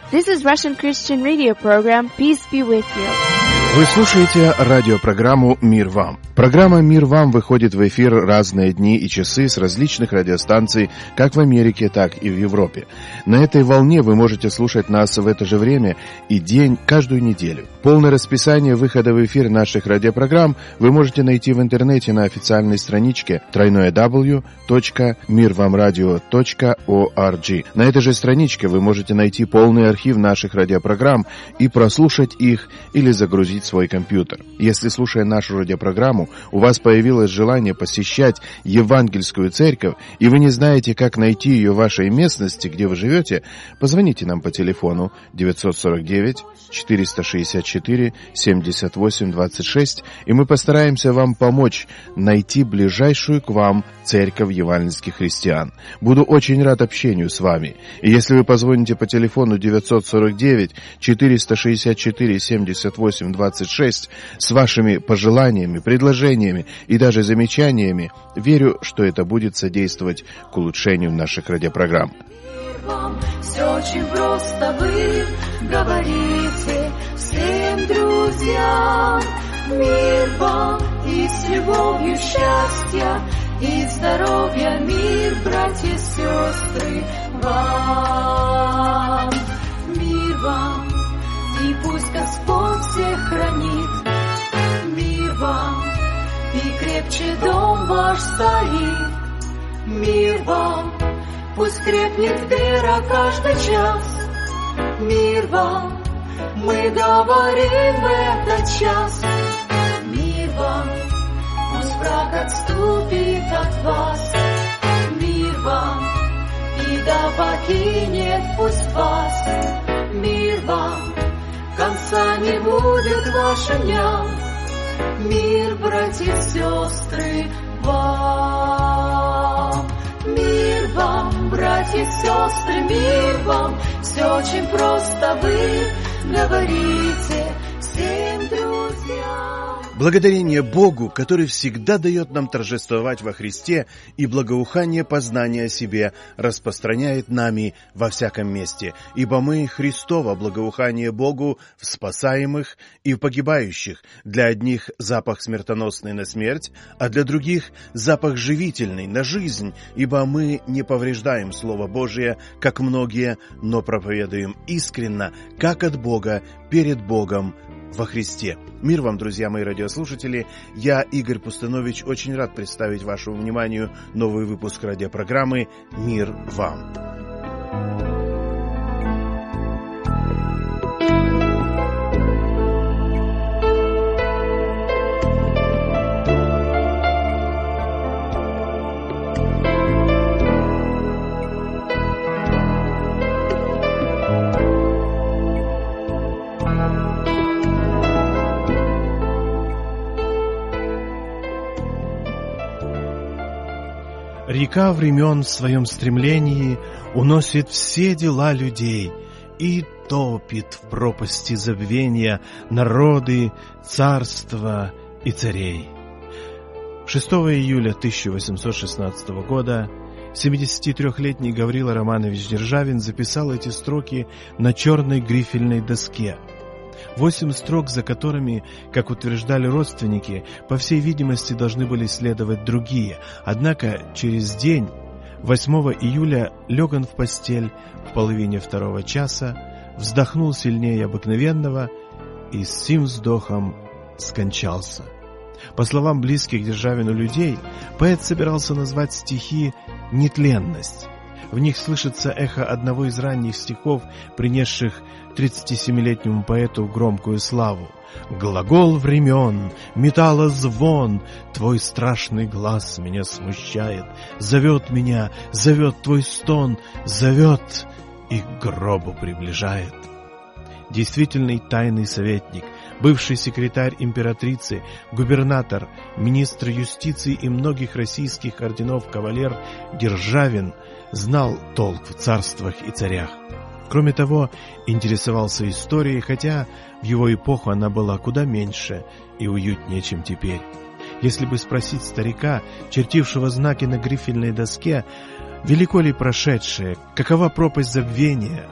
This is Russian Christian Radio program. Peace be with you. Вы слушаете радиопрограмму «Мир вам». Программа «Мир вам» выходит в эфир разные дни и часы с различных радиостанций, как в Америке, так и в Европе. На этой волне вы можете слушать нас в это же время и день каждую неделю. Полное расписание выхода в эфир наших радиопрограмм вы можете найти в интернете на официальной страничке www.mirvamradio.org. На этой же страничке вы можете найти полный архив наших радиопрограмм и прослушать их или загрузить в свой компьютер. Если, слушая нашу радиопрограмму, у вас появилось желание посещать евангельскую церковь, и вы не знаете, как найти ее в вашей местности, где вы живете, позвоните нам по телефону 949-464-78-26, и мы постараемся вам помочь найти ближайшую к вам церковь евангельских христиан. Буду очень рад общению с вами. И если вы позвоните по телефону 949-464-78-26 с вашими пожеланиями, предложениями и даже замечаниями, верю, что это будет содействовать к улучшению наших радиопрограмм. Все очень просто, вы говорите всем друзьям. Мир вам и с любовью счастья и здоровья, мир, братья и сестры, вам. Мир вам, и пусть Господь всех хранит. Мир вам, и крепче дом ваш стоит. Мир вам, пусть крепнет вера каждый час. Мир вам, мы говорим в этот час. Мир вам, пусть враг отступит от вас. Мир вам, и да покинет пусть вас. Мир вам, конца не будет вашим дням. Мир, братья и сестры, вам. Мир вам, братья и сестры, мир вам. Все очень просто, вы говорите всем друзьям. Благодарение Богу, который всегда дает нам торжествовать во Христе, и благоухание познания о себе распространяет нами во всяком месте. Ибо мы Христово благоухание Богу в спасаемых и в погибающих. Для одних запах смертоносный на смерть, а для других запах живительный на жизнь. Ибо мы не повреждаем Слово Божие, как многие, но проповедуем искренно, как от Бога, перед Богом, во Христе. Мир вам, друзья мои радиослушатели. Я, Игорь Пустанович, очень рад представить вашему вниманию новый выпуск радиопрограммы «Мир вам». Река времен в своем стремлении уносит все дела людей и топит в пропасти забвения народы, царства и царей. 6 июля 1816 года 73-летний Гаврила Романович Державин записал эти строки на черной грифельной доске. 8 строк, за которыми, как утверждали родственники, по всей видимости должны были следовать другие. Однако через день, 8 июля, лег он в постель в половине 2 часа, вздохнул сильнее обыкновенного и с сим вздохом скончался. По словам близких Державину людей, поэт собирался назвать стихи «нетленность». В них слышится эхо одного из ранних стихов, принесших 37-летнему поэту громкую славу. «Глагол времен, металлозвон, твой страшный глаз меня смущает, зовет меня, зовет твой стон, зовет и к гробу приближает». Действительный тайный советник, бывший секретарь императрицы, губернатор, министр юстиции и многих российских орденов кавалер Державин знал толк в царствах и царях. Кроме того, интересовался историей, хотя в его эпоху она была куда меньше и уютнее, чем теперь. Если бы спросить старика, чертившего знаки на грифельной доске, велико ли прошедшее, какова пропасть забвения,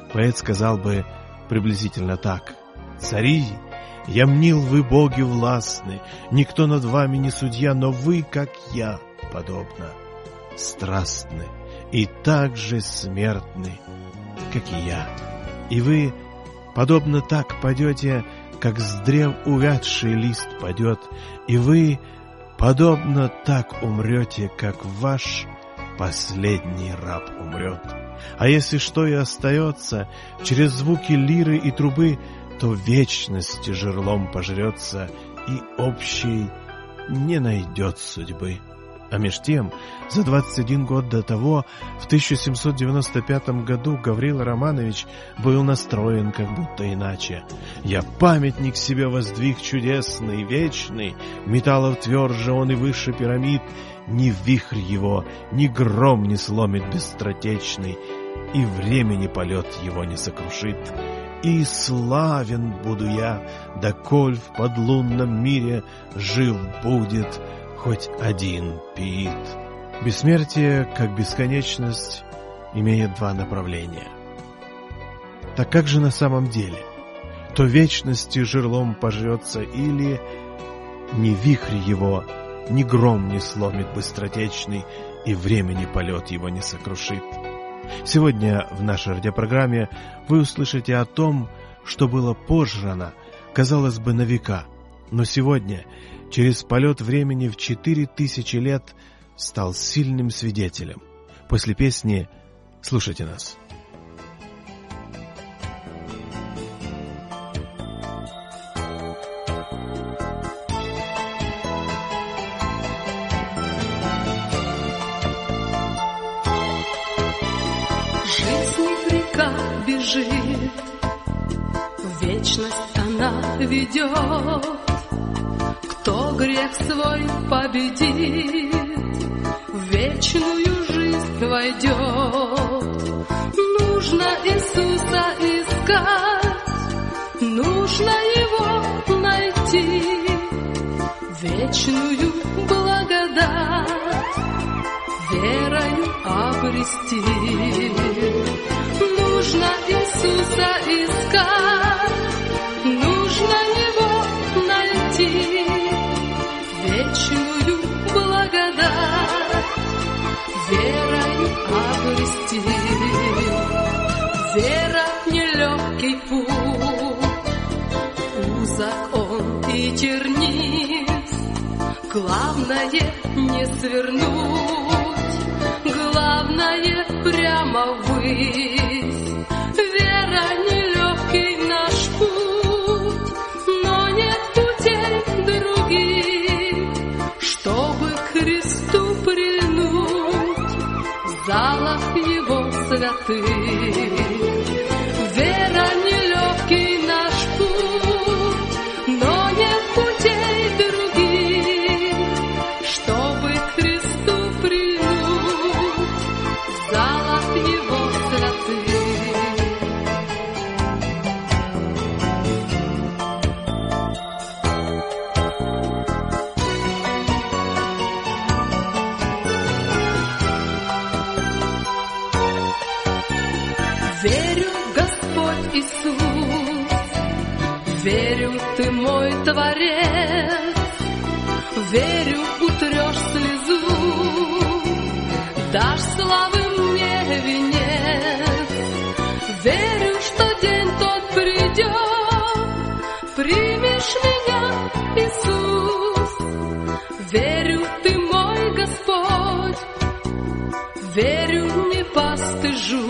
Поэт сказал бы приблизительно так: «Цари, я мнил, вы боги властны, никто над вами не судья, но вы, как я, подобно, страстны и так же смертны, как и я. И вы, подобно, так падете, как с древ увядший лист падет, и вы, подобно, так умрете, как ваш последний раб умрет. А если что и остается, через звуки лиры и трубы, то вечность жерлом пожрется, и общей не найдет судьбы». А меж тем, за 21 год до того, в 1795 году, Гаврила Романович был настроен как будто иначе. «Я памятник себе воздвиг чудесный, вечный, металлов тверже он и выше пирамид, ни вихрь его, ни гром не сломит быстротечный, и времени полет его не сокрушит. И славен буду я, доколь в подлунном мире жив будет хоть один пиит». Бессмертие, как бесконечность, имеет два направления. Так как же на самом деле? То вечности жерлом пожрется, или ни вихрь его, ни гром не сломит быстротечный, и времени полет его не сокрушит. Сегодня в нашей радиопрограмме вы услышите о том, что было пожрано, казалось бы, на века, но сегодня, через полет времени в 4000 лет, стал сильным свидетелем. После песни слушайте нас. Бежит, в вечность она ведет. Кто грех свой победит, в вечную жизнь войдет. Нужно Иисуса искать, нужно Его найти, вечную благодать верою обрести. Нужно Иисуса искать, нужно Его найти, вечную благодать верою обрести. Вера — нелегкий путь, узок он и терниц. Главное — не свернуть, главное — прямо ввысь. Вера — нелегкий наш путь, но нет путей других, чтобы к Христу прильнуть в залах Его святых. Вера — нелегкий наш путь, но нет путей других, чтобы к Христу прильнуть в залах Его святых. Верю, Господь Иисус, верю, Ты мой Творец, верю, утрешь слезу, дашь славы мне венец. Верю, что день тот придет, примешь меня, Иисус. Верю, Ты мой Господь, верю, не постыжусь.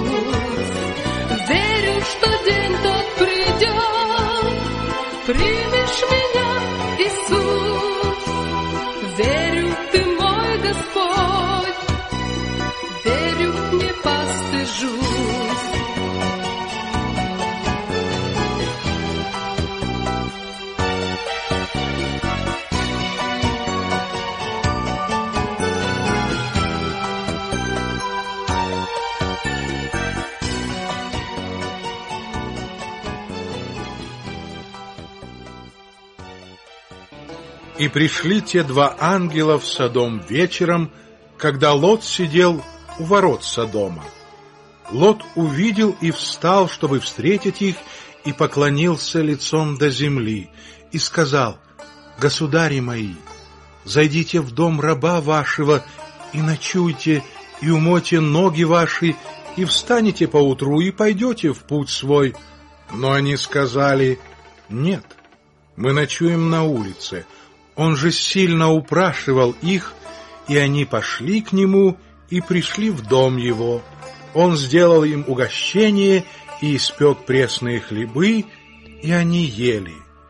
Верю, что день тот придет, примешь меня, Иисус. Верю, Ты мой Господь, верю, не постыжусь. И пришли те два ангела в Содом вечером, когда Лот сидел у ворот Содома. Лот увидел и встал, чтобы встретить их, и поклонился лицом до земли, и сказал: «Государи мои, зайдите в дом раба вашего, и ночуйте, и умойте ноги ваши, и встанете поутру, и пойдете в путь свой». Но они сказали: «Нет, мы ночуем на улице». Он же сильно упрашивал их, и они пошли к нему и пришли в дом его. Он сделал им угощение и испек пресные хлебы, и они ели.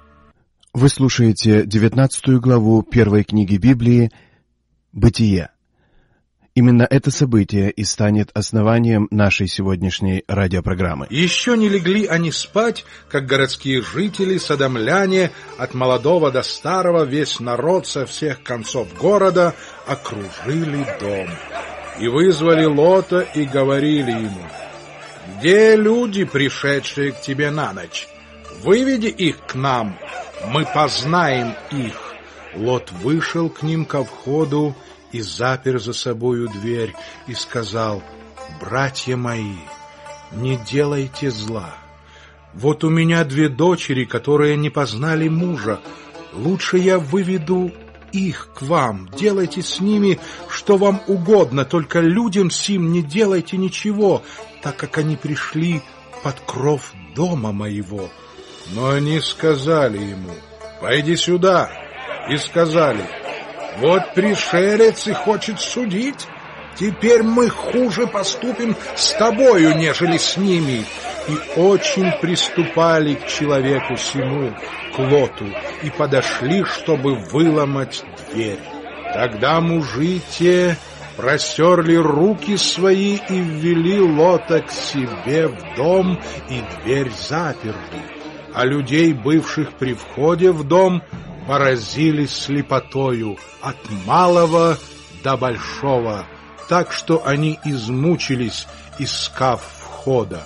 Вы слушаете 19 главу первой книги Библии «Бытие». Именно это событие и станет основанием нашей сегодняшней радиопрограммы. Еще не легли они спать, как городские жители, содомляне, от молодого до старого, весь народ со всех концов города окружили дом. И вызвали Лота и говорили ему: «Где люди, пришедшие к тебе на ночь? Выведи их к нам, мы познаем их». Лот вышел к ним ко входу и запер за собою дверь, и сказал: «Братья мои, не делайте зла. Вот у меня 2 дочери, которые не познали мужа. Лучше я выведу их к вам. Делайте с ними, что вам угодно, только людям сим не делайте ничего, так как они пришли под кров дома моего». Но они сказали ему: «Пойди сюда». И сказали: «Вот пришелец и хочет судить. Теперь мы хуже поступим с тобою, нежели с ними». И очень приступали к человеку сему, к Лоту, и подошли, чтобы выломать дверь. Тогда мужи те простерли руки свои и ввели Лота к себе в дом, и дверь заперли. А людей, бывших при входе в дом, поразили слепотою от малого до большого, так что они измучились, искав входа.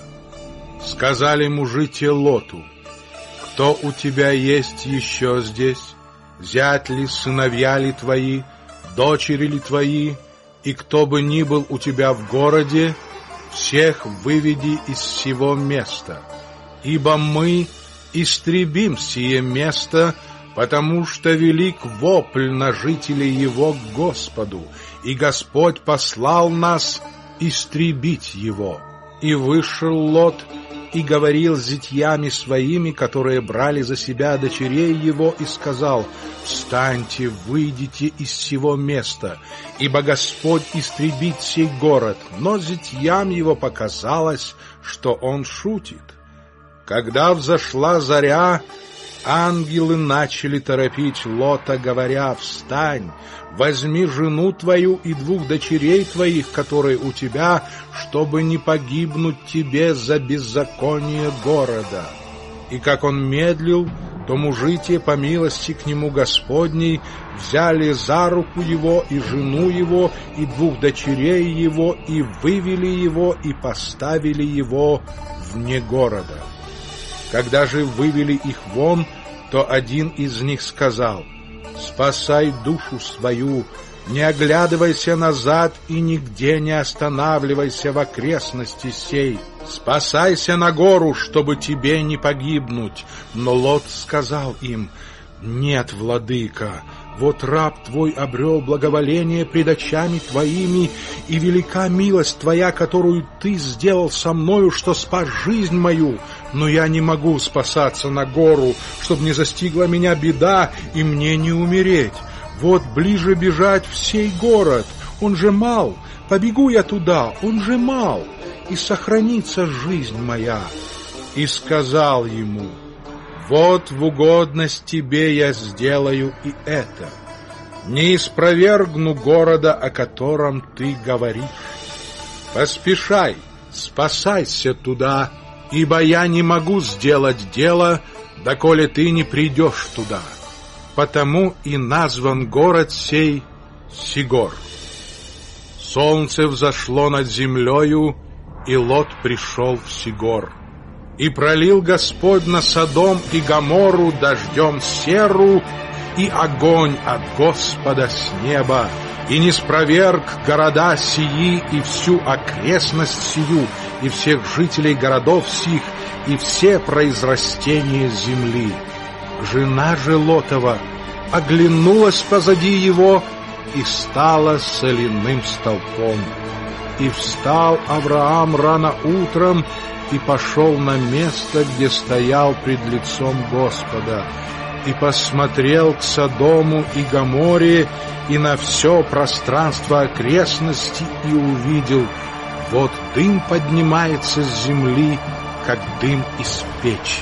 Сказали мужи те Лоту: «Кто у тебя есть еще здесь? Зять ли, сыновья ли твои, дочери ли твои? И кто бы ни был у тебя в городе, всех выведи из сего места, ибо мы истребим сие место, потому что велик вопль на жителей его к Господу, и Господь послал нас истребить его». И вышел Лот и говорил с зятьями своими, которые брали за себя дочерей его, и сказал: «Встаньте, выйдите из сего места, ибо Господь истребит сей город». Но зятьям его показалось, что он шутит. Когда взошла заря, ангелы начали торопить Лота, говоря: «Встань, возьми жену твою и 2 дочерей твоих, которые у тебя, чтобы не погибнуть тебе за беззаконие города». И как он медлил, то мужи те, по милости к нему Господней, взяли за руку его и жену его и 2 дочерей его, и вывели его и поставили его вне города. Когда же вывели их вон, то один из них сказал: «Спасай душу свою, не оглядывайся назад и нигде не останавливайся в окрестности сей. Спасайся на гору, чтобы тебе не погибнуть». Но Лот сказал им: «Нет, владыка, вот раб твой обрел благоволение пред очами твоими, и велика милость твоя, которую ты сделал со мною, что спас жизнь мою. Но я не могу спасаться на гору, чтобы не застигла меня беда, и мне не умереть. Вот ближе бежать в сей город, он же мал, побегу я туда, он же мал, и сохранится жизнь моя». И сказал ему: «Вот в угодность тебе я сделаю и это. Не испровергну города, о котором ты говоришь. Поспешай, спасайся туда, ибо я не могу сделать дело, доколе ты не придешь туда. Потому и назван город сей Сигор». Солнце взошло над землею, и Лот пришел в Сигор. И пролил Господь на Содом и Гоморру дождем серу и огонь от Господа с неба, и не спроверг города сии и всю окрестность сию, и всех жителей городов сих, и все произрастения земли. Жена же Лотова оглянулась позади его и стала соляным столпом. И встал Авраам рано утром и пошел на место, где стоял пред лицом Господа, и посмотрел к Содому и Гоморе и на все пространство окрестности, и увидел: вот дым поднимается с земли, как дым из печи.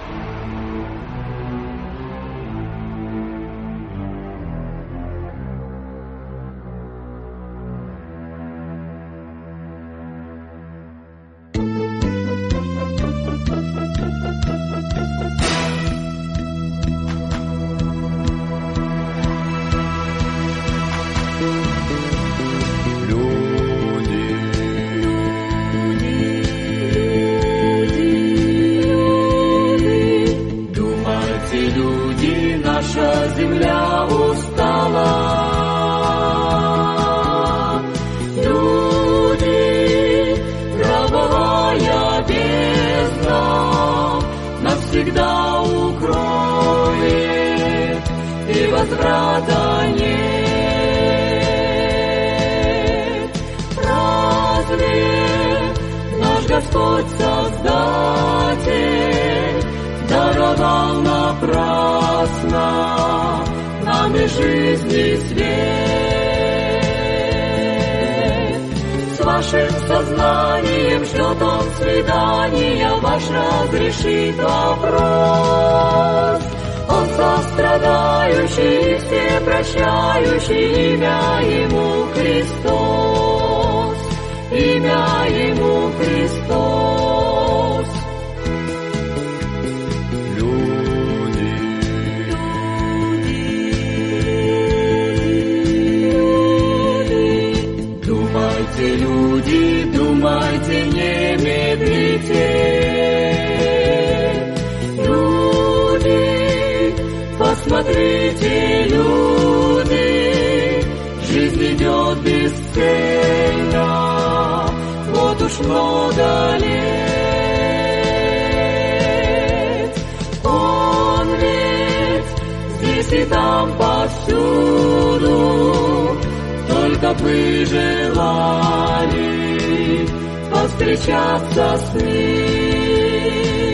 Смотрите, люди, жизнь идет бесцельно, вот уж много лет. Он ведь здесь и там повсюду, только бы желали повстречаться с ним.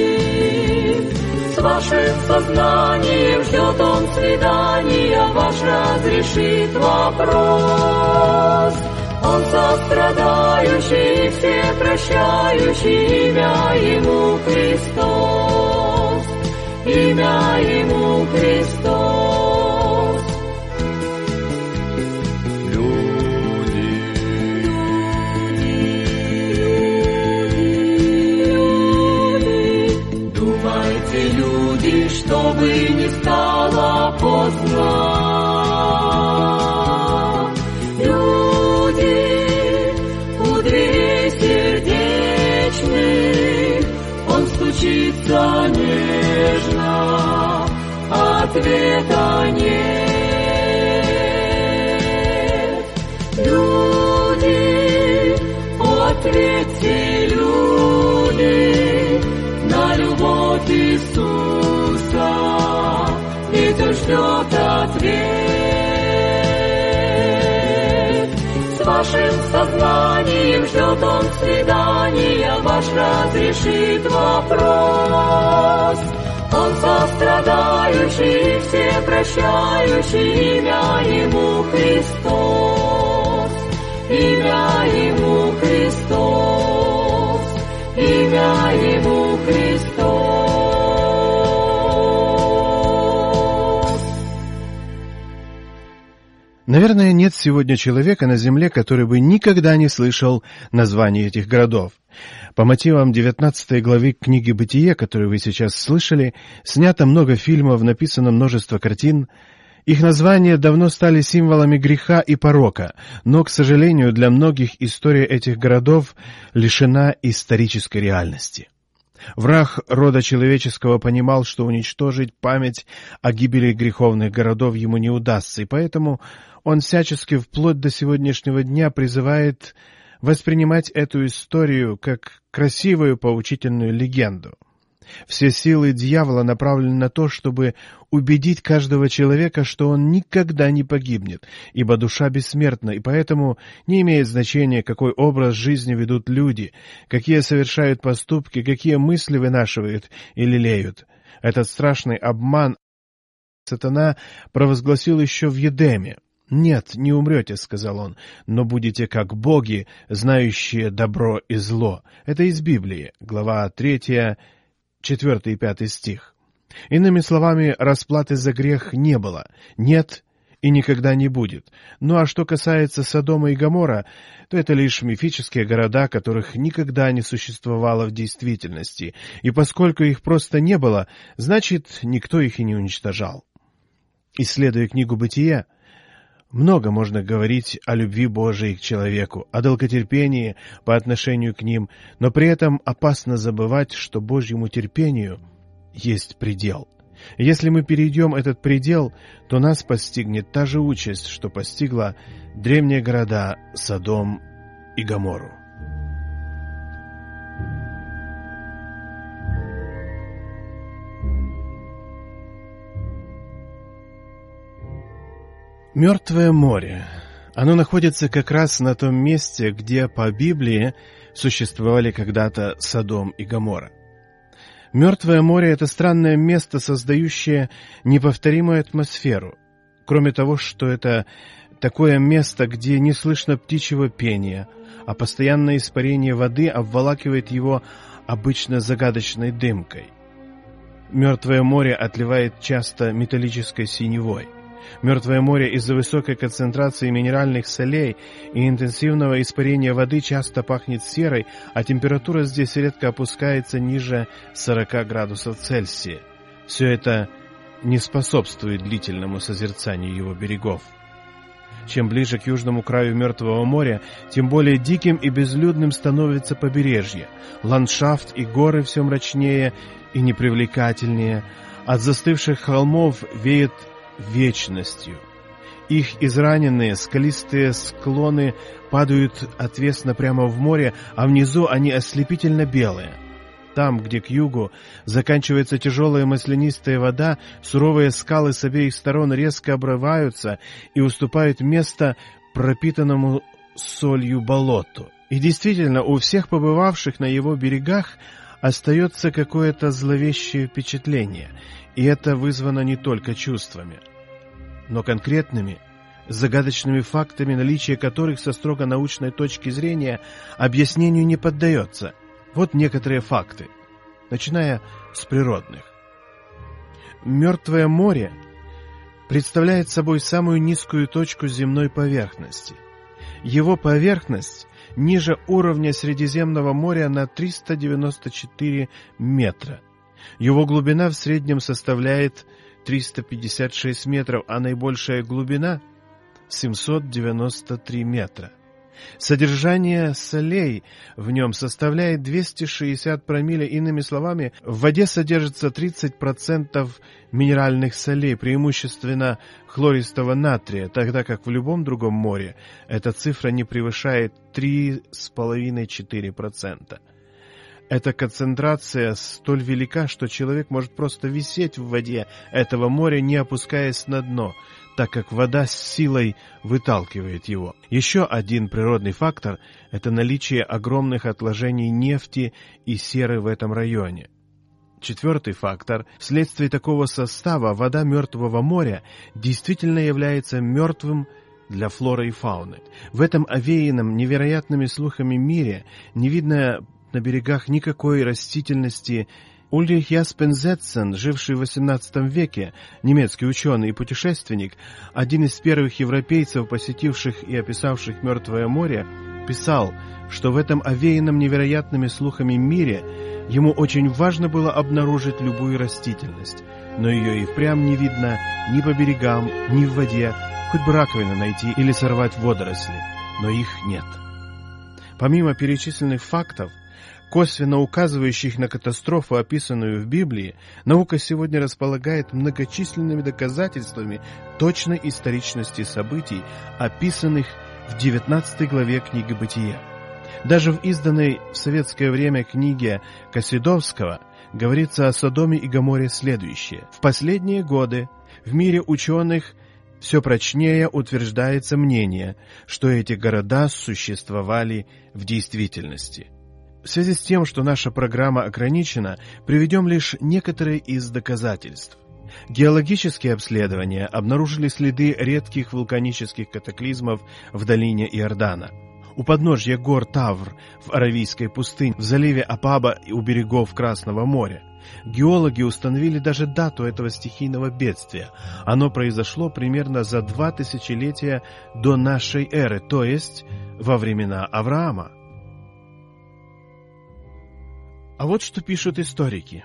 С вашим сознанием ждет он свидания, ваш разрешит вопрос. Он сострадающий, все прощающий, имя ему Христос, имя ему Христос. Люди, чтобы не стало поздно. Люди, у дверей сердечных он стучится нежно, ответа нет. Люди, ответьте, люди, на любовь Иисуса, ведь он ждет ответ. С вашим сознанием ждет он свидания, ваш разрешит вопрос. Он сострадающий, все прощающий, имя ему Христос, имя ему Христос, имя ему Христос. Наверное, нет сегодня человека на земле, который бы никогда не слышал названий этих городов. По мотивам 19 главы книги «Бытие», которую вы сейчас слышали, снято много фильмов, написано множество картин. Их названия давно стали символами греха и порока, но, к сожалению, для многих история этих городов лишена исторической реальности. Враг рода человеческого понимал, что уничтожить память о гибели греховных городов ему не удастся, и поэтому он всячески вплоть до сегодняшнего дня призывает воспринимать эту историю как красивую поучительную легенду. Все силы дьявола направлены на то, чтобы убедить каждого человека, что он никогда не погибнет, ибо душа бессмертна, и поэтому не имеет значения, какой образ жизни ведут люди, какие совершают поступки, какие мысли вынашивают и лелеют. Этот страшный обман сатана провозгласил еще в Едеме. «Нет, не умрете, — сказал он, — но будете как боги, знающие добро и зло». Это из Библии, глава 3, 4 и 5 стих. Иными словами, расплаты за грех не было, нет и никогда не будет. Ну а что касается Содома и Гоморра, то это лишь мифические города, которых никогда не существовало в действительности, и поскольку их просто не было, значит, никто их и не уничтожал. Исследуя книгу «Бытие», много можно говорить о любви Божией к человеку, о долготерпении по отношению к ним, но при этом опасно забывать, что Божьему терпению есть предел. Если мы перейдем этот предел, то нас постигнет та же участь, что постигла древние города Содом и Гоморру. Мертвое море. Оно находится как раз на том месте, где по Библии существовали когда-то Содом и Гоморра. Мертвое море — это странное место, создающее неповторимую атмосферу. Кроме того, что это такое место, где не слышно птичьего пения, а постоянное испарение воды обволакивает его обычно загадочной дымкой. Мертвое море отливает часто металлической синевой. Мертвое море из-за высокой концентрации минеральных солей и интенсивного испарения воды часто пахнет серой, а температура здесь редко опускается ниже 40 градусов Цельсия. Все это не способствует длительному созерцанию его берегов. Чем ближе к южному краю Мертвого моря, тем более диким и безлюдным становится побережье. Ландшафт и горы все мрачнее и непривлекательнее. От застывших холмов веет вечностью. Их израненные скалистые склоны падают отвесно прямо в море, а внизу они ослепительно белые. Там, где к югу заканчивается тяжелая маслянистая вода, суровые скалы с обеих сторон резко обрываются и уступают место пропитанному солью болоту. И действительно, у всех побывавших на его берегах остается какое-то зловещее впечатление, и это вызвано не только чувствами, но конкретными, загадочными фактами, наличие которых со строго научной точки зрения объяснению не поддается. Вот некоторые факты, начиная с природных. Мертвое море представляет собой самую низкую точку земной поверхности. Его поверхность ниже уровня Средиземного моря на 394 метра. Его глубина в среднем составляет 356 метров, а наибольшая глубина — 793 метра. Содержание солей в нем составляет 260 промилле. Иными словами, в воде содержится 30% минеральных солей, преимущественно хлористого натрия, тогда как в любом другом море эта цифра не превышает 3,5-4%. Эта концентрация столь велика, что человек может просто висеть в воде этого моря, не опускаясь на дно, так как вода с силой выталкивает его. Еще один природный фактор – это наличие огромных отложений нефти и серы в этом районе. Четвертый фактор – вследствие такого состава вода Мертвого моря действительно является мертвым для флоры и фауны. В этом овеянном невероятными слухами мире не видно на берегах никакой растительности. Ульрих Яспензетцен, живший в XVIII веке, немецкий ученый и путешественник, один из первых европейцев, посетивших и описавших Мертвое море, писал, что в этом овеянном невероятными слухами мире ему очень важно было обнаружить любую растительность, но ее и впрямь не видно ни по берегам, ни в воде, хоть бы раковины найти или сорвать водоросли, но их нет. Помимо перечисленных фактов, косвенно указывающих на катастрофу, описанную в Библии, наука сегодня располагает многочисленными доказательствами точной историчности событий, описанных в 19 главе книги «Бытия». Даже в изданной в советское время книге Косидовского говорится о Содоме и Гоморе следующее. В последние годы в мире ученых все прочнее утверждается мнение, что эти города существовали в действительности. В связи с тем, что наша программа ограничена, приведем лишь некоторые из доказательств. Геологические обследования обнаружили следы редких вулканических катаклизмов в долине Иордана. У подножья гор Тавр в Аравийской пустыне, в заливе Апаба и у берегов Красного моря. Геологи установили даже дату этого стихийного бедствия. Оно произошло примерно за 2 тысячелетия до нашей эры, то есть во времена Авраама. А вот что пишут историки.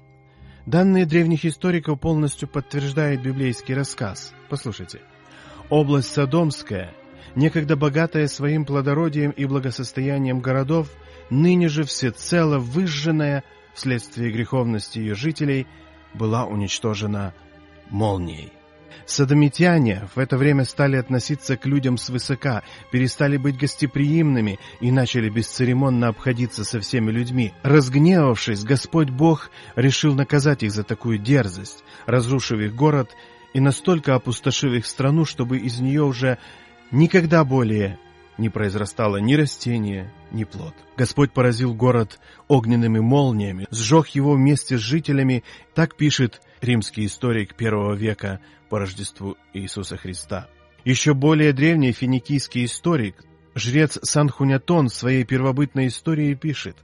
Данные древних историков полностью подтверждают библейский рассказ. Послушайте. Область Содомская, некогда богатая своим плодородием и благосостоянием городов, ныне же всецело выжженная вследствие греховности ее жителей, была уничтожена молнией. Содомитяне в это время стали относиться к людям свысока, перестали быть гостеприимными и начали бесцеремонно обходиться со всеми людьми. Разгневавшись, Господь Бог решил наказать их за такую дерзость, разрушив их город и настолько опустошив их страну, чтобы из нее уже никогда более не произрастало ни растение, ни плод. Господь поразил город огненными молниями, сжег его вместе с жителями, так пишет римский историк I века по Рождеству Иисуса Христа. Еще более древний финикийский историк, жрец Санхунятон в своей первобытной истории пишет: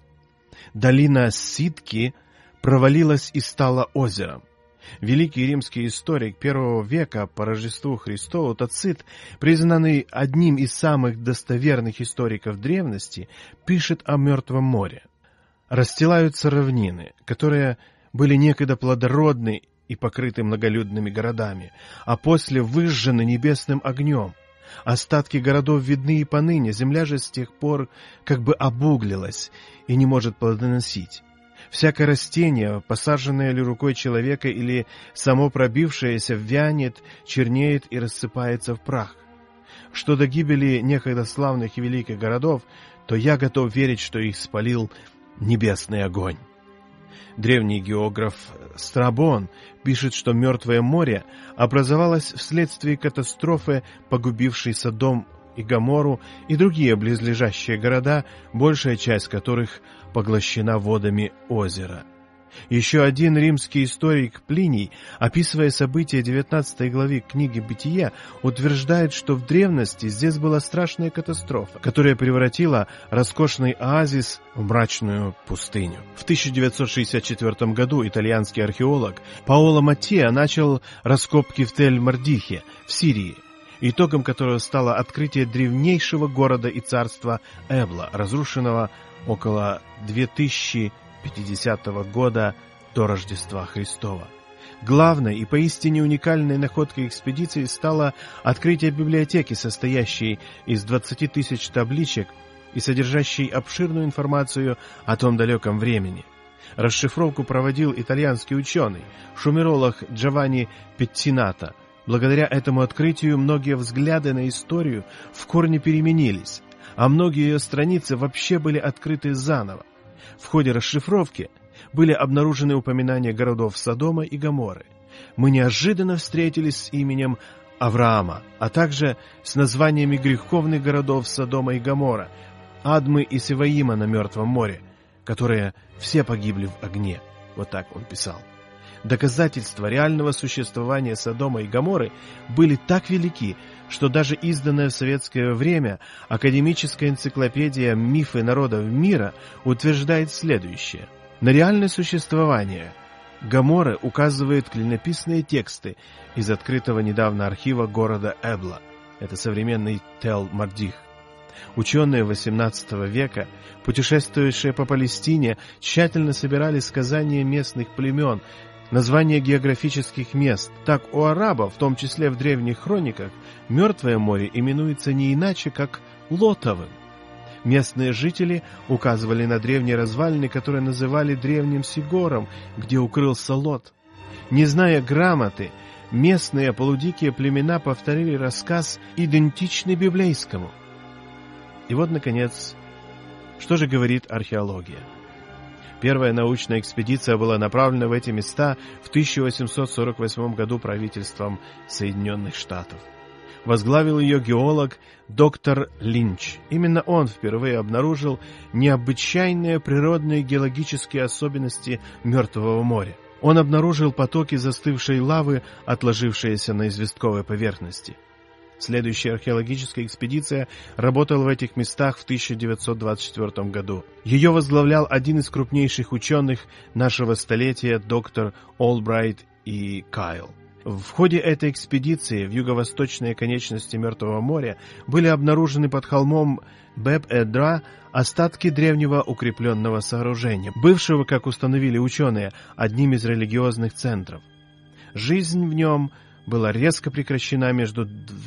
«Долина Ситки провалилась и стала озером». Великий римский историк I века по Рождеству Христову Тацит, признанный одним из самых достоверных историков древности, пишет о Мертвом море. «Расстилаются равнины, которые были некогда плодородны и покрыты многолюдными городами, а после выжжены небесным огнем. Остатки городов видны и поныне, земля же с тех пор как бы обуглилась и не может плодоносить. Всякое растение, посаженное ли рукой человека или само пробившееся, вянет, чернеет и рассыпается в прах. Что до гибели некогда славных и великих городов, то я готов верить, что их спалил небесный огонь». Древний географ Страбон пишет, что Мертвое море образовалось вследствие катастрофы, погубившей Содом и Гоморру и другие близлежащие города, большая часть которых поглощена водами озера. Еще один римский историк Плиний, описывая события 19 главы книги «Бытия», утверждает, что в древности здесь была страшная катастрофа, которая превратила роскошный оазис в мрачную пустыню. В 1964 году итальянский археолог Паоло Маттеа начал раскопки в Тель-Мардихе в Сирии, итогом которого стало открытие древнейшего города и царства Эбла, разрушенного около 2050 года до Рождества Христова. Главной и поистине уникальной находкой экспедиции стало открытие библиотеки, состоящей из 20 тысяч табличек и содержащей обширную информацию о том далеком времени. Расшифровку проводил итальянский ученый, шумеролог Джованни Петтинато. Благодаря этому открытию многие взгляды на историю в корне переменились, а многие ее страницы вообще были открыты заново. В ходе расшифровки были обнаружены упоминания городов Содома и Гоморры. Мы неожиданно встретились с именем Авраама, а также с названиями греховных городов Содома и Гоморра, Адмы и Севаима на Мертвом море, которые все погибли в огне. Вот так он писал. Доказательства реального существования Содома и Гоморры были так велики, что даже изданная в советское время академическая энциклопедия «Мифы народов мира» утверждает следующее. На реальное существование Гоморры указывают клинописные тексты из открытого недавно архива города Эбла. Это современный Тель-Мардих. Ученые XVIII века, путешествующие по Палестине, тщательно собирали сказания местных племен, названия географических мест. Так у арабов, в том числе в древних хрониках, Мертвое море именуется не иначе, как Лотовым. Местные жители указывали на древние развалины, которые называли древним Сигором, где укрылся Лот. Не зная грамоты, местные полудикие племена повторили рассказ, идентичный библейскому. И вот, наконец, что же говорит археология? Первая научная экспедиция была направлена в эти места в 1848 году правительством Соединенных Штатов. Возглавил ее геолог доктор Линч. Именно он впервые обнаружил необычайные природные геологические особенности Мертвого моря. Он обнаружил потоки застывшей лавы, отложившиеся на известковой поверхности. Следующая археологическая экспедиция работала в этих местах в 1924 году. Ее возглавлял один из крупнейших ученых нашего столетия, доктор Олбрайт и Кайл. В ходе этой экспедиции в юго-восточной конечности Мертвого моря были обнаружены под холмом Беб-Эдра остатки древнего укрепленного сооружения, бывшего, как установили ученые, одним из религиозных центров. Жизнь в нем была резко прекращена между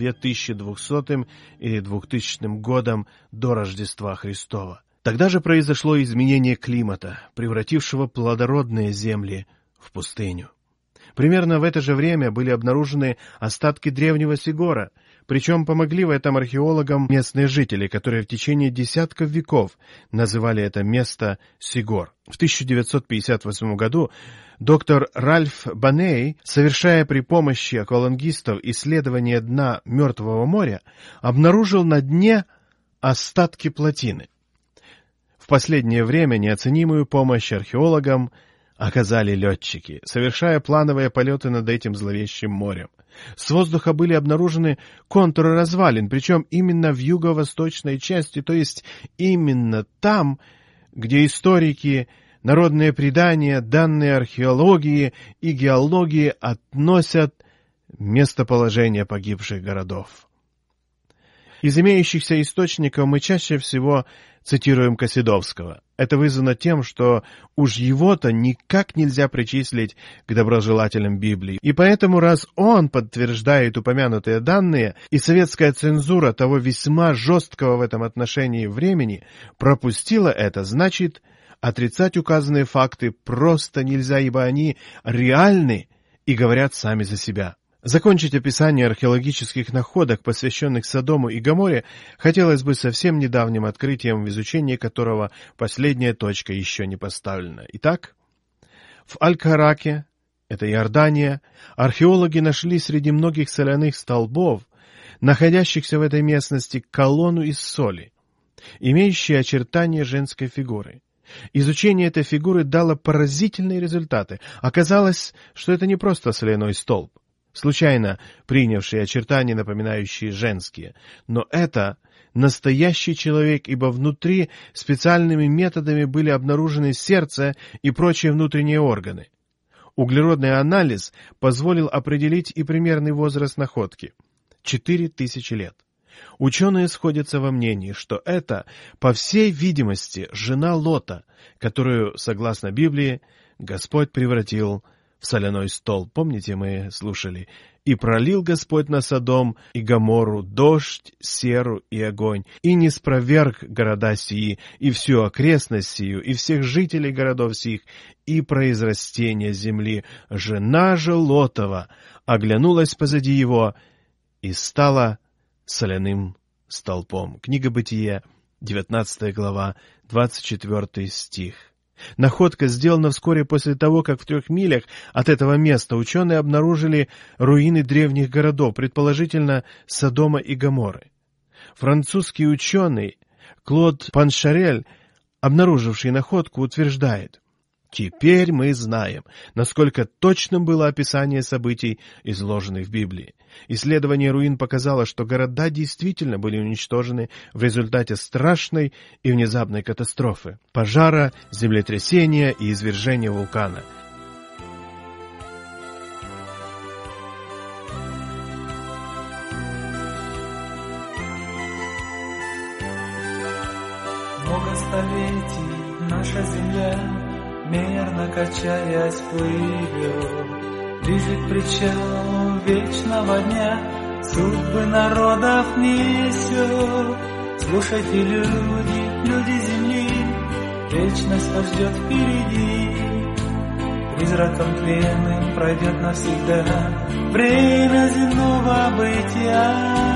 2200 и 2000 годом до Рождества Христова. Тогда же произошло изменение климата, превратившего плодородные земли в пустыню. Примерно в это же время были обнаружены остатки древнего Сигора, причем помогли в этом археологам местные жители, которые в течение десятков веков называли это место Сигор. В 1958 году доктор Ральф Баней, совершая при помощи аквалангистов исследование дна Мертвого моря, обнаружил на дне остатки плотины. В последнее время неоценимую помощь археологам оказали летчики, совершая плановые полеты над этим зловещим морем. С воздуха были обнаружены контуры развалин, причем именно в юго-восточной части, то есть именно там, где историки, народные предания, данные археологии и геологии относят местоположение погибших городов. Из имеющихся источников мы чаще всего цитируем Косидовского. Это вызвано тем, что уж его-то никак нельзя причислить к доброжелателям Библии. И поэтому, раз он подтверждает упомянутые данные, и советская цензура того весьма жесткого в этом отношении времени пропустила это, значит, отрицать указанные факты просто нельзя, ибо они реальны и говорят сами за себя. Закончить описание археологических находок, посвященных Содому и Гоморе, хотелось бы совсем недавним открытием, в изучении которого последняя точка еще не поставлена. Итак, в Аль-Караке, это Иордания, археологи нашли среди многих соляных столбов, находящихся в этой местности, колонну из соли, имеющую очертания женской фигуры. Изучение этой фигуры дало поразительные результаты. Оказалось, что это не просто соляной столб, случайно принявшие очертания, напоминающие женские. Но это настоящий человек, ибо внутри специальными методами были обнаружены сердце и прочие внутренние органы. Углеродный анализ позволил определить и примерный возраст находки — 4000 лет. Ученые сходятся во мнении, что это, по всей видимости, жена Лота, которую, согласно Библии, Господь превратил в соляной столб. Помните, мы слушали? «И пролил Господь на Содом и Гоморру дождь, серу и огонь, и не спроверг города сии, и всю окрестность сию, и всех жителей городов сих, и произрастения земли. Жена же Лотова оглянулась позади его и стала соляным столпом». Книга Бытие, 19 глава, 24 стих. Находка сделана вскоре после того, как в 3 милях от этого места ученые обнаружили руины древних городов, предположительно Содома и Гоморры. Французский ученый Клод Паншарель, обнаруживший находку, утверждает: «Теперь мы знаем, насколько точным было описание событий, изложенных в Библии. Исследование руин показало, что города действительно были уничтожены в результате страшной и внезапной катастрофы — пожара, землетрясения и извержения вулкана». Много столетий наша земля, мерно качаясь, плывет, ближе к причалу вечного дня, судьбы народов несет. Слушайте, люди земли, вечность вас ждет впереди. Призраком тленным пройдет навсегда время земного бытия.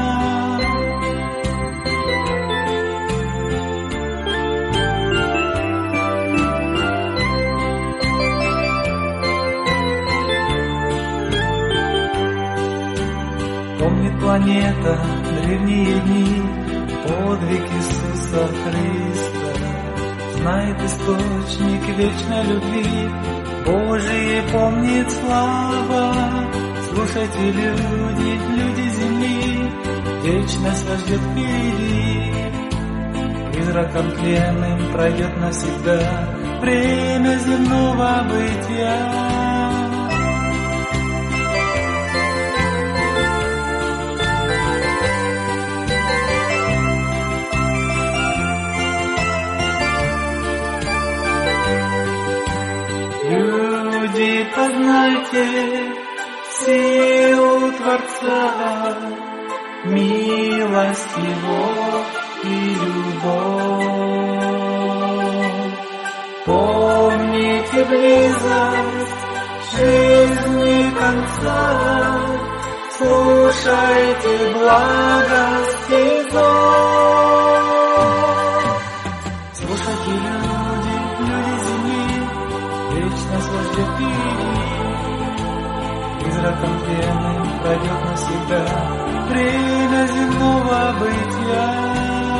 Помнит планета древние дни, подвиг Иисуса Христа. Знает источник вечной любви, Божией помнит слава. Слушайте, люди земли, вечность вас ждет впереди. Призраком тленным пройдет навсегда время земного бытия. Люди, познайте силу Творца, милость Его и любовь. Помните близость жизни конца, слушайте благость и зов. Слушайте, люди земли, вечность вас ждет впереди. Призраком тленным пройдет навсегда время земного бытия.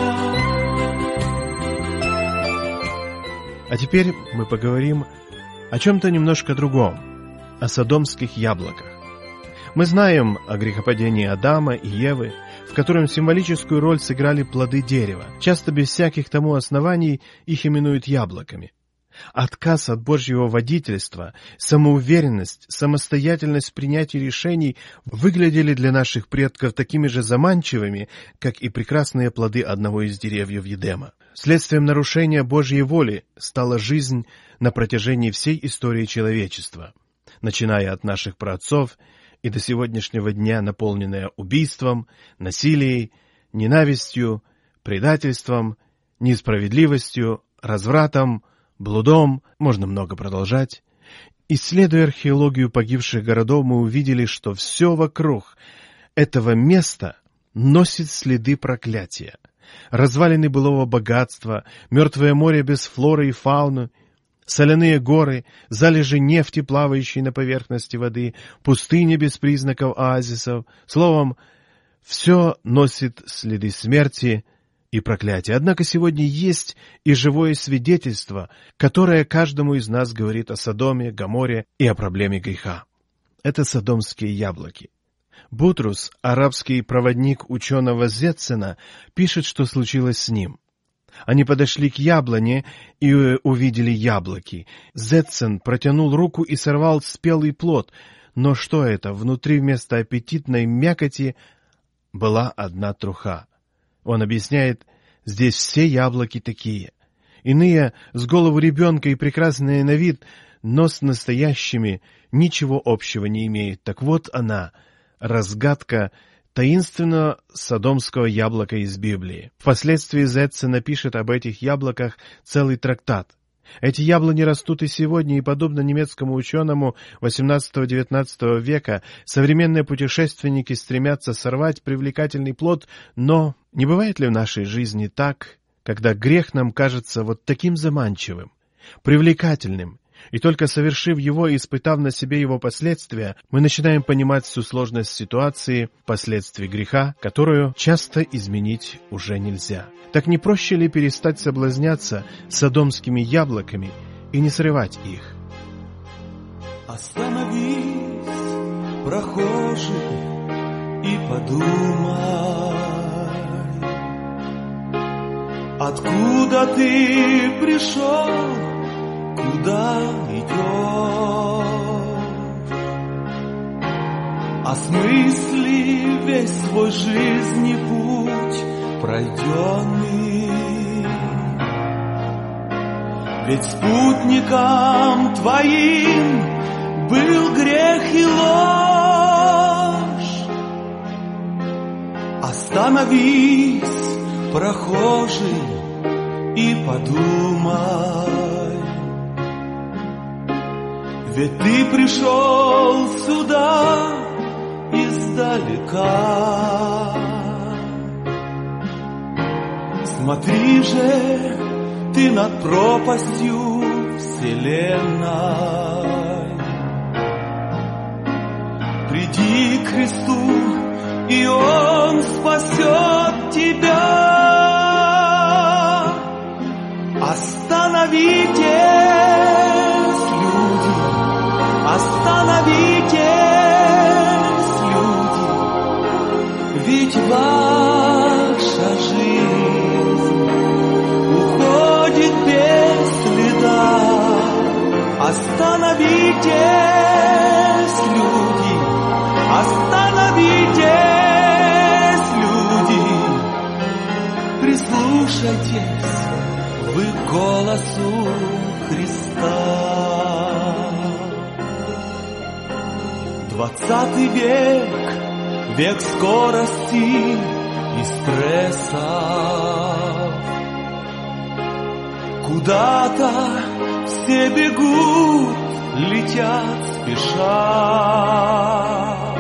А теперь мы поговорим о чем-то немножко другом, о содомских яблоках. Мы знаем о грехопадении Адама и Евы, в котором символическую роль сыграли плоды дерева. Часто без всяких тому оснований их именуют яблоками. Отказ от Божьего водительства, самоуверенность, самостоятельность в принятии решений выглядели для наших предков такими же заманчивыми, как и прекрасные плоды одного из деревьев Едема. Следствием нарушения Божьей воли стала жизнь на протяжении всей истории человечества, начиная от наших праотцов и до сегодняшнего дня, наполненная убийством, насилием, ненавистью, предательством, несправедливостью, развратом, блудом, можно много продолжать. Исследуя археологию погибших городов, мы увидели, что все вокруг этого места носит следы проклятия. Развалины былого богатства, мертвое море без флоры и фауны, соляные горы, залежи нефти, плавающие на поверхности воды, пустыни без признаков оазисов. Словом, все носит следы смерти и проклятия. Однако сегодня есть и живое свидетельство, которое каждому из нас говорит о Содоме, Гоморе и о проблеме греха. Это содомские яблоки. Бутрус, арабский проводник ученого Зетцена, пишет, что случилось с ним. Они подошли к яблоне и увидели яблоки. Зетцен протянул руку и сорвал спелый плод. Но что это? Внутри вместо аппетитной мякоти была одна труха. Он объясняет, здесь все яблоки такие. Иные с голову ребенка и прекрасные на вид, но с настоящими ничего общего не имеют. Так вот она, разгадка таинственного содомского яблока из Библии. Впоследствии Зетцен напишет об этих яблоках целый трактат. Эти яблони растут и сегодня, и, подобно немецкому ученому XVIII-XIX века, современные путешественники стремятся сорвать привлекательный плод, но не бывает ли в нашей жизни так, когда грех нам кажется вот таким заманчивым, привлекательным, и только совершив его и испытав на себе его последствия, мы начинаем понимать всю сложность ситуации, последствий греха, которую часто изменить уже нельзя. Так не проще ли перестать соблазняться содомскими яблоками и не срывать их? Остановись, прохожий, и подумай, откуда ты пришел, куда идешь. Осмысли весь свой жизненный путь пройденный. Ведь спутником твоим был грех и ложь. Остановись, прохожий, и подумай, ведь ты пришел сюда издалека. Смотри же ты над пропастью вселенной. Приди к Христу, и Он спасет тебя. Остановитесь, люди, остановитесь, люди, ведь ваша жизнь уходит без следа. Остановитесь, люди, остановитесь, люди, прислушайтесь вы к голосу Христа. 20 век, век скорости и стресса. Куда-то все бегут, летят, спешат.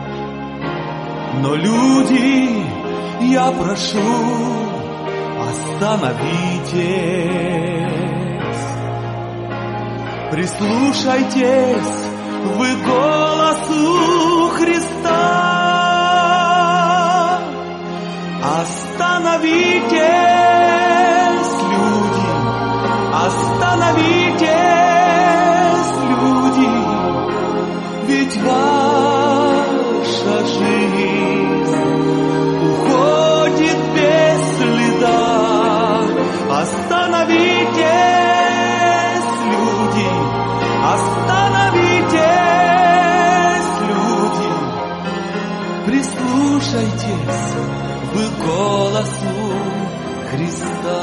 Но люди, я прошу, остановитесь, прислушайтесь вы к голосу Христа. Остановитесь, люди, остановитесь, люди, ведь ваша жизнь уходит без следа. Остановитесь, люди, остановитесь, люди, прислушайтесь вы к голосу Христа.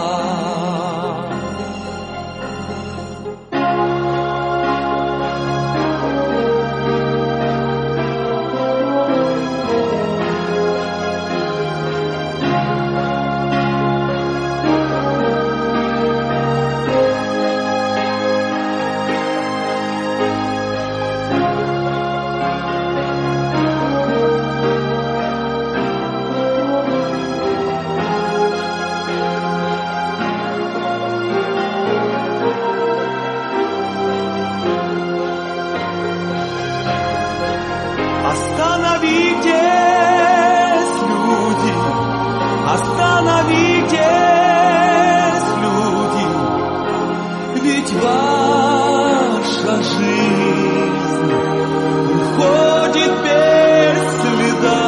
Остановитесь, люди, остановитесь, люди, ведь ваша жизнь уходит без следа.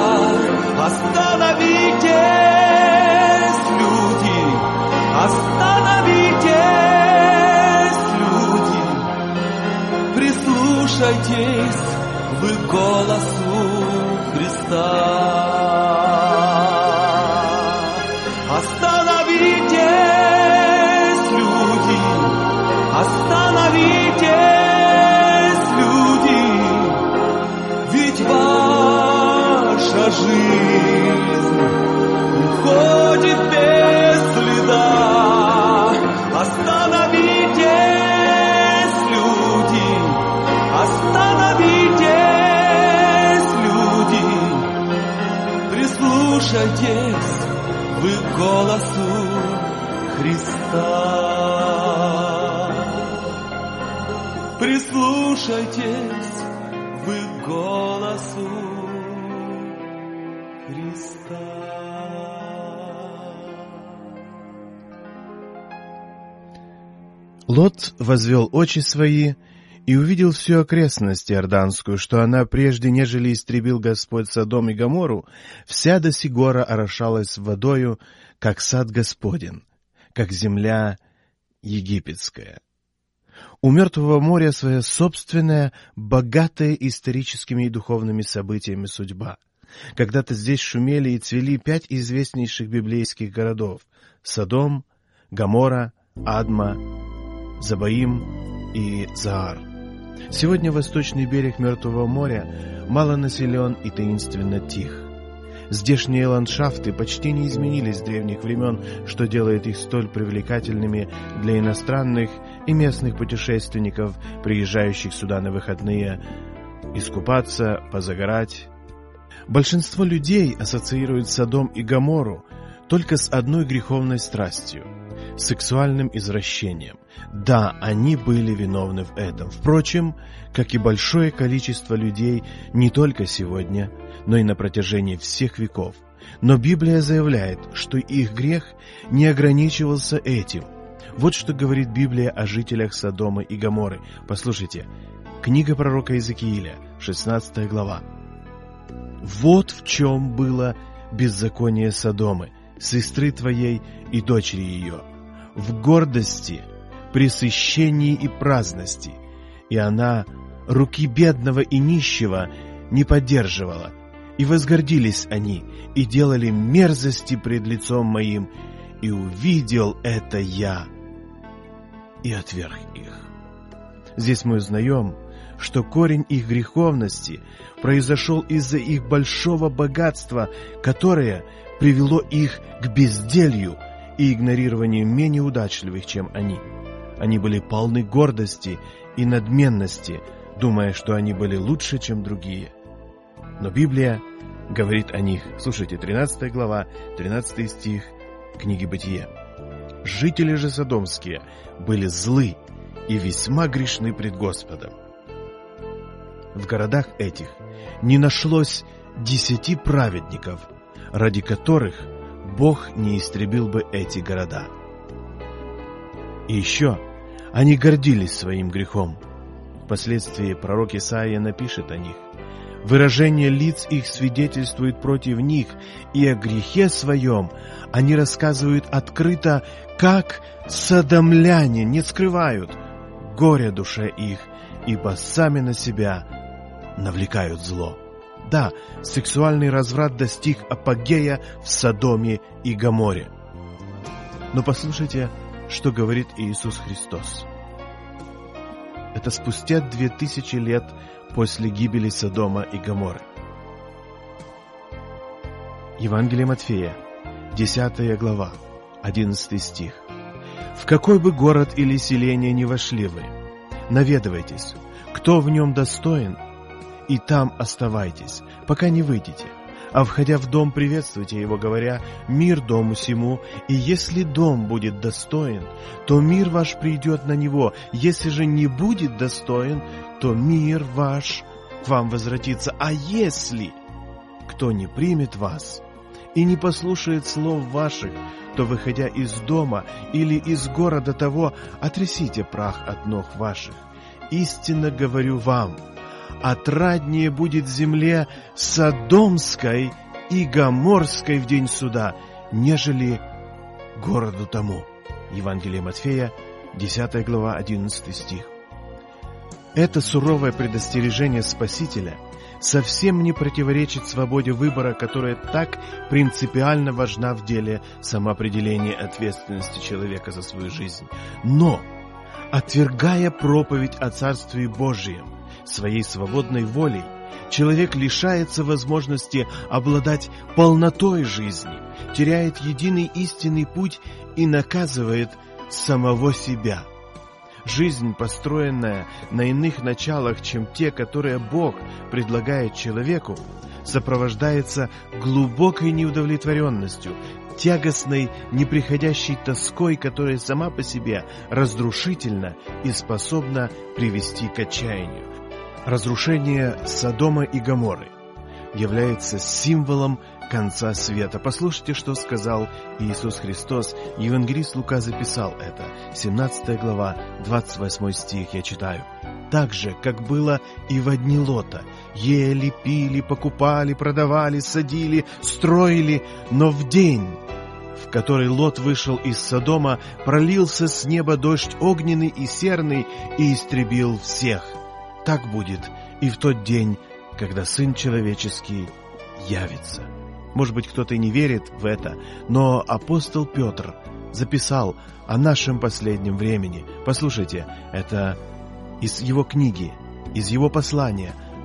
Остановитесь, люди, остановитесь, люди, прислушайтесь вы к голосу Христа. Остановитесь, люди, остановитесь, люди, ведь ваша жизнь уходит без следа. Остановитесь, люди, остановитесь, люди, прислушайтесь вы к голосу Христа. Прислушайтесь вы к голосу Христа. Лот возвел очи свои и увидел всю окрестность Иорданскую, что она, прежде нежели истребил Господь Содом и Гоморру, вся до сих гора орошалась водою, как сад Господен, как земля египетская. У Мертвого моря своя собственная, богатая историческими и духовными событиями судьба. Когда-то здесь шумели и цвели 5 известнейших библейских городов — Содом, Гоморра, Адма, Зебоим и Заар. Сегодня восточный берег Мертвого моря мало населен и таинственно тих. Здешние ландшафты почти не изменились с древних времен, что делает их столь привлекательными для иностранных и местных путешественников, приезжающих сюда на выходные, искупаться, позагорать. Большинство людей ассоциируют Содом и Гоморру только с одной греховной страстью – сексуальным извращением. Да, они были виновны в этом. Впрочем, как и большое количество людей не только сегодня, но и на протяжении всех веков. Но Библия заявляет, что их грех не ограничивался этим. Вот что говорит Библия о жителях Содома и Гоморры. Послушайте, книга пророка Иезекииля, 16 глава. «Вот в чем было беззаконие Содомы, сестры твоей и дочери ее, в гордости, пресыщении и праздности, и она руки бедного и нищего не поддерживала, и возгордились они, и делали мерзости пред лицом моим, и увидел это я, и отверг их». Здесь мы узнаем, что корень их греховности произошел из-за их большого богатства, которое привело их к безделью и игнорированию менее удачливых, чем они. Они были полны гордости и надменности, думая, что они были лучше, чем другие. Но Библия говорит о них. Слушайте, 13 глава, 13 стих книги Бытие. «Жители же содомские были злы и весьма грешны пред Господом. В городах этих не нашлось 10 праведников, ради которых Бог не истребил бы эти города. И еще они гордились своим грехом». Впоследствии пророк Исаия напишет о них: «Выражение лиц их свидетельствует против них, и о грехе своем они рассказывают открыто, как содомляне, не скрывают горе душе их, ибо сами на себя навлекают зло». Да, сексуальный разврат достиг апогея в Содоме и Гоморре. Но послушайте, что говорит Иисус Христос. Это спустя 2000 лет после гибели Содома и Гоморры. Евангелие Матфея, 10 глава, 11 стих. «В какой бы город или селение ни вошли вы, наведывайтесь, кто в нем достоин, и там оставайтесь, пока не выйдете. А входя в дом, приветствуйте его, говоря: мир дому сему, и если дом будет достоин, то мир ваш придет на него, если же не будет достоин, то мир ваш к вам возвратится. А если кто не примет вас и не послушает слов ваших, то, выходя из дома или из города того, отрясите прах от ног ваших. Истинно говорю вам, отраднее будет земле Содомской и Гоморской в день суда, нежели городу тому». Евангелие Матфея, 10 глава, 11 стих. Это суровое предостережение Спасителя совсем не противоречит свободе выбора, которая так принципиально важна в деле самоопределения ответственности человека за свою жизнь. Но, отвергая проповедь о Царстве Божьем своей свободной волей, человек лишается возможности обладать полнотой жизни, теряет единый истинный путь и наказывает самого себя. Жизнь, построенная на иных началах, чем те, которые Бог предлагает человеку, сопровождается глубокой неудовлетворенностью, тягостной, неприходящей тоской, которая сама по себе разрушительна и способна привести к отчаянию. Разрушение Содома и Гоморры является символом конца света. Послушайте, что сказал Иисус Христос. Евангелист Лука записал это. 17 глава, 28 стих, я читаю. «Так же, как было и во дни Лота, ели, пили, покупали, продавали, садили, строили, но в день, в который Лот вышел из Содома, пролился с неба дождь огненный и серный и истребил всех. Так будет и в тот день, когда Сын Человеческий явится». Может быть, кто-то и не верит в это, но апостол Петр записал о нашем последнем времени. Послушайте, это из его книги, из его послания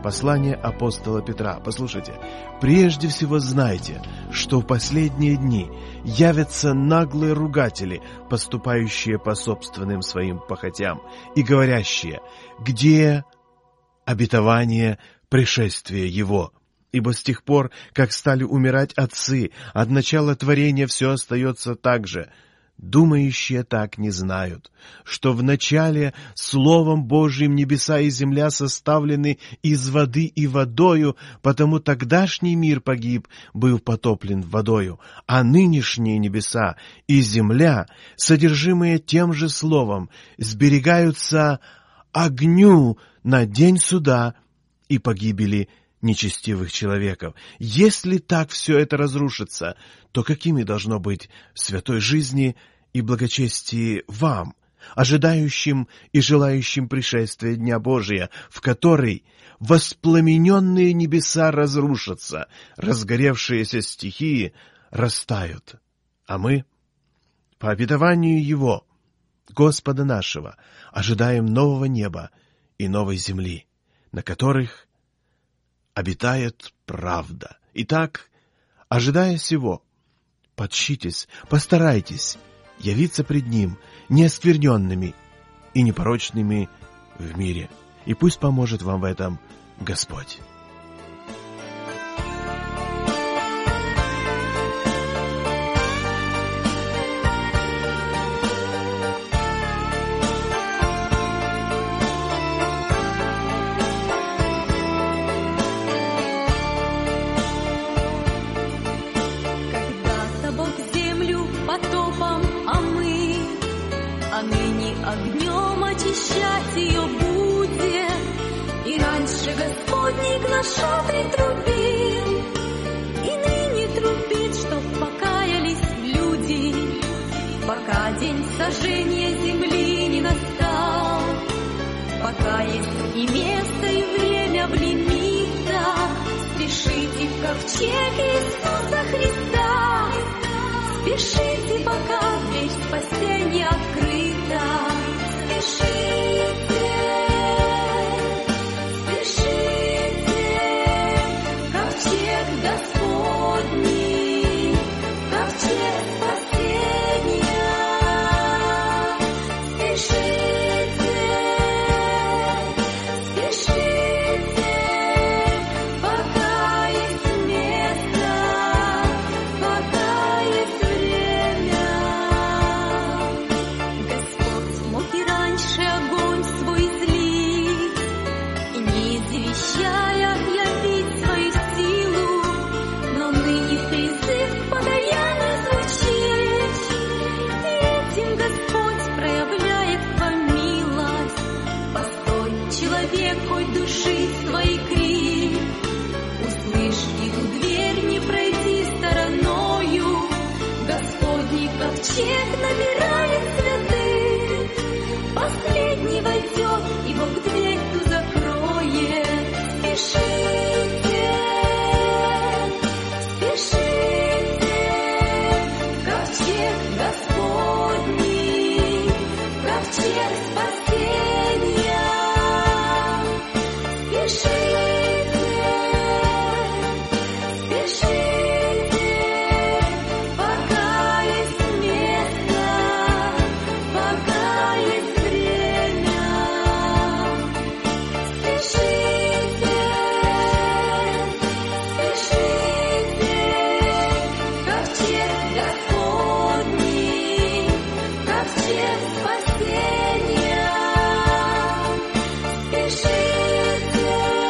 Послание апостола Петра. Послушайте. «Прежде всего знайте, что в последние дни явятся наглые ругатели, поступающие по собственным своим похотям, и говорящие: где обетование пришествия Его? Ибо с тех пор, как стали умирать отцы, от начала творения все остается так же. Думающие так не знают, что в начале Словом Божьим небеса и земля составлены из воды и водою, потому тогдашний мир погиб, был потоплен водою, а нынешние небеса и земля, содержимые тем же Словом, сберегаются огню на день суда и погибели нечестивых человеков. Если так все это разрушится, то какими должно быть в святой жизни и благочестии вам, ожидающим и желающим пришествия Дня Божия, в который воспламененные небеса разрушатся, разгоревшиеся стихии растают, а мы, по обетованию Его, Господа нашего, ожидаем нового неба и новой земли, на которых обитает правда. Итак, ожидая сего, подщитесь, постарайтесь явиться пред Ним неоскверненными и непорочными в мире. И пусть поможет вам в этом Господь. Огнем очищать ее будет, и раньше Господник на шатре трубил, и ныне трубит, чтоб покаялись люди, пока день сожжения земли не настал, пока есть и место, и время в лимитах. Спешите в ковчег Иисуса Христа, спешите, пока дверь спасения открыта. Спешите, ковчег Господний, ковчег спасения. Спешите, пока есть место, пока есть время. Господь мог и раньше огонь свой злить, и не извещая явить свою силу, но ныне призыв постоянно звучит, и этим Господь проявляет вам милость. Постой, человек, хоть души своей крик, услышь иду дверь, не пройти стороною. Господний ковчег набирает святых, последний войдет, и Бог дверь ту закроет. Спешите, ковчег Господний, ковчег спасения. Спешите, пока есть место, пока есть время. Спешите, ковчег Господний, ковчег спасения. Спешите,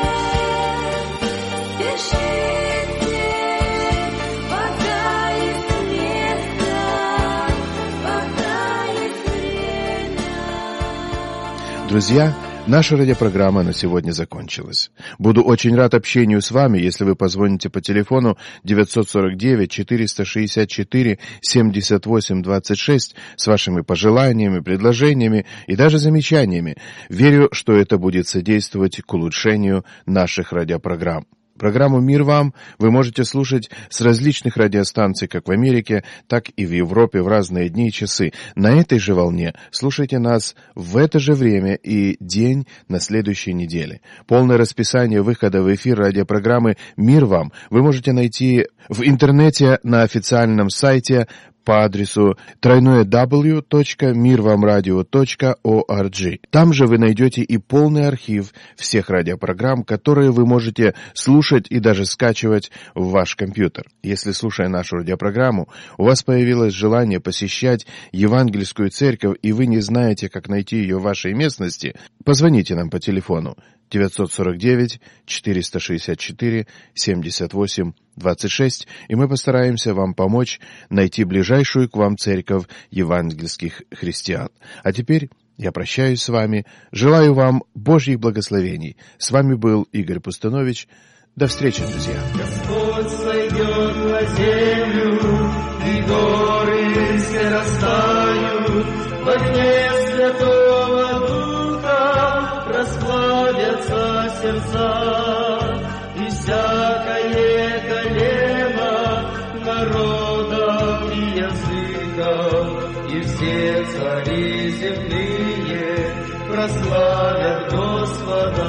пока есть место, пока есть время. Друзья, наша радиопрограмма на сегодня закончилась. Буду очень рад общению с вами, если вы позвоните по телефону 949-464-78-26 с вашими пожеланиями, предложениями и даже замечаниями. Верю, что это будет содействовать к улучшению наших радиопрограмм. Программу «Мир вам» вы можете слушать с различных радиостанций, как в Америке, так и в Европе в разные дни и часы. На этой же волне слушайте нас в это же время и день на следующей неделе. Полное расписание выхода в эфир радиопрограммы «Мир вам» вы можете найти в интернете на официальном сайте по адресу www.mirvamradio.org. Там же вы найдете и полный архив всех радиопрограмм, которые вы можете слушать и даже скачивать в ваш компьютер. Если, слушая нашу радиопрограмму, у вас появилось желание посещать Евангельскую церковь, и вы не знаете, как найти ее в вашей местности, позвоните нам по телефону 949-464-78-26, и мы постараемся вам помочь найти ближайшую к вам церковь евангельских христиан. А теперь я прощаюсь с вами, желаю вам Божьих благословений. С вами был Игорь Пустанович. До встречи, друзья. Господь сойдет на землю, и горы все растают, в огне Святого Духа расплавятся сердца, и всякое колено народов и языков, и все цари земные прославят Господа.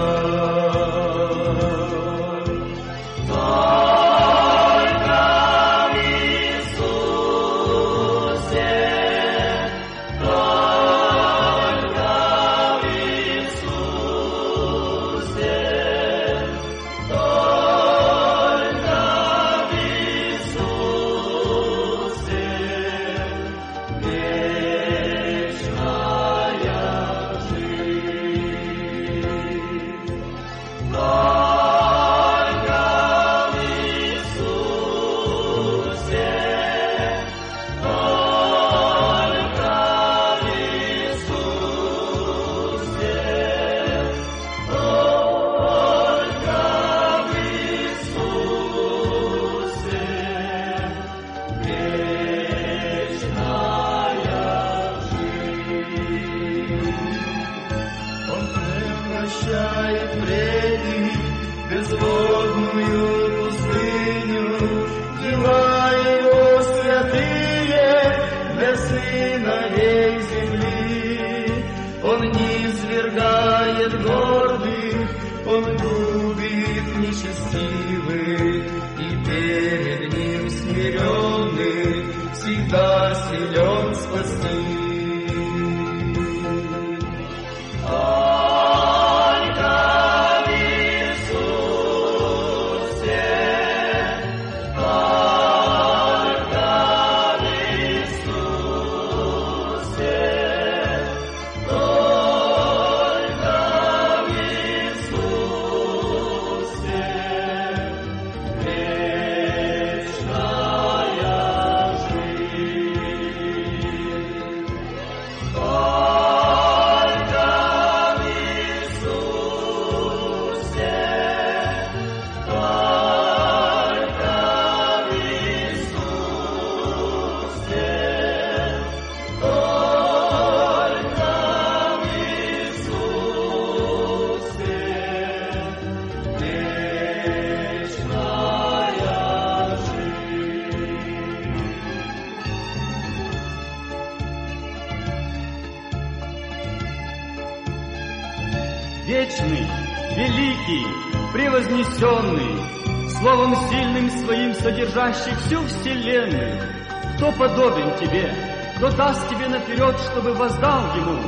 Вечный, великий, превознесенный, словом сильным своим содержащий всю вселенную, кто подобен тебе, кто даст тебе наперед, чтобы воздал ему?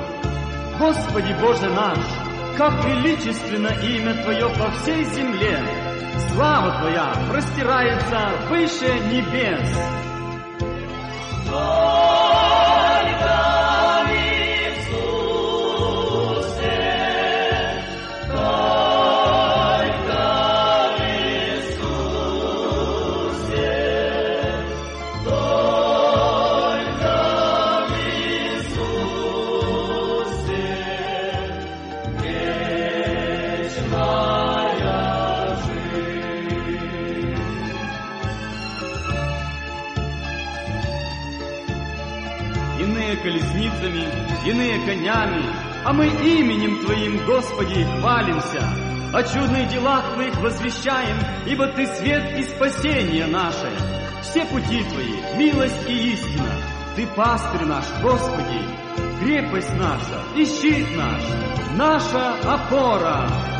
Господи Боже наш, как величественно имя Твое по всей земле, слава Твоя простирается выше небес. Колесницами, иные конями, а мы именем Твоим, Господи, хвалимся. о чудных делах Твоих возвещаем, ибо Ты свет и спасение наше. Все пути Твои, милость и истина. Ты пастырь наш, Господи, крепость наша и щит наш, наша опора.